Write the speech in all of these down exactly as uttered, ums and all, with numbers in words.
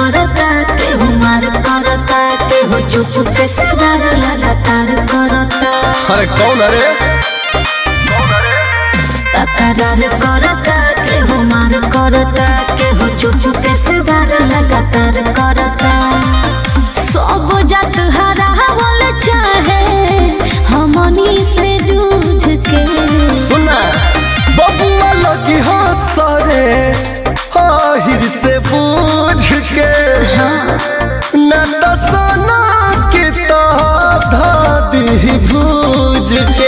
करता केहू मार करता केहू चुप के सवार लगातार करता। अरे कौन अरे तकरार करता केहू मार करता केहू चुप के सवार लगातार करता। सब जात हरावल चाहे हमनी से जूझ के। सुना बबुआ लगी हो सरे आहिर से पूछ के न तो सोना की तो धादी भूज के।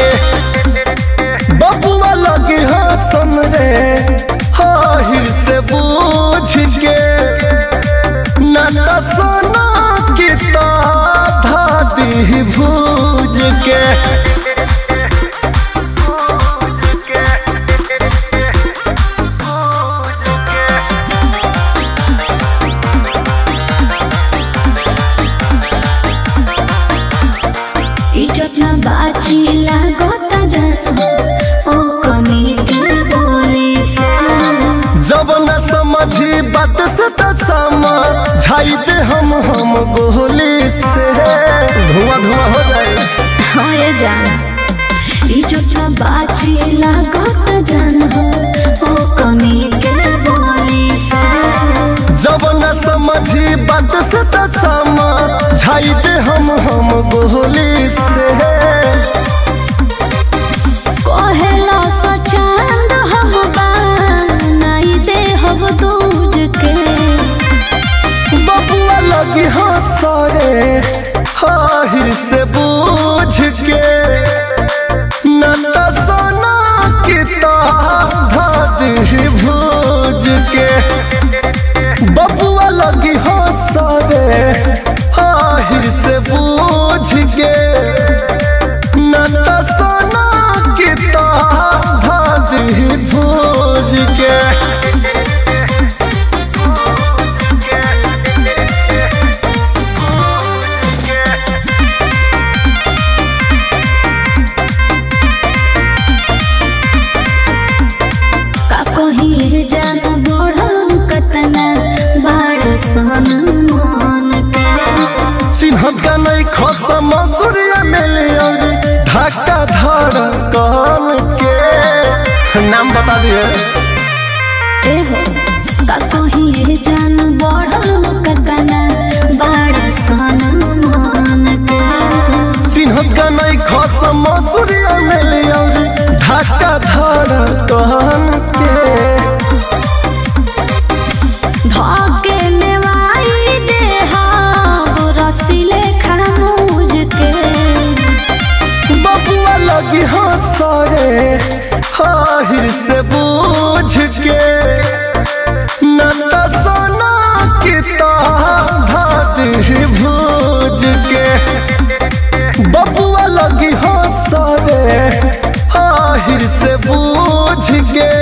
बबुआ लगी हो समरे आहिर से पूछ के न तो सोना की तो धादी भूज के। बाची लागता जान ओ कमी के बोली से। जब न समझी बात से तो समझाई दे हम हम गोली से। धुआं धुआं हो जाए हाँ ये जान ई जो बाची लागता जान हो ओ कमी के बोली से। जब न समझी बात से तो समझाई दे हम हम गोली से। कहेला सचांद हम बनाई दे हम दूज के। बबुआ लगी हो सरे आहिर से बूझ के न तो सोना की तो धादी भूज के। बबुआ लगी हो सरे आहिर से बूझ के न तो सोना की तो धादी भूज के। का कहीं जान बढ़ल कतना बाड़ सन मन के। चिन्हत का नहीं खसम सूर्य मिलिया धक्का धर कौन के। नाम बता दिए ए हो का कहीं जान बढ़ल कतना बाड़ सन मन के। चिन्हत का नहीं खसम सूर्य मिलिया धक्का धर कौन के। धागे नेवाई दे हाव रसीले खामोज के। बबुआ लगी हो सरे आहिर से बूझ के न तो सोना की तो धादी भूज के। बबुआ लगी हो सरे आहिर से बूझ के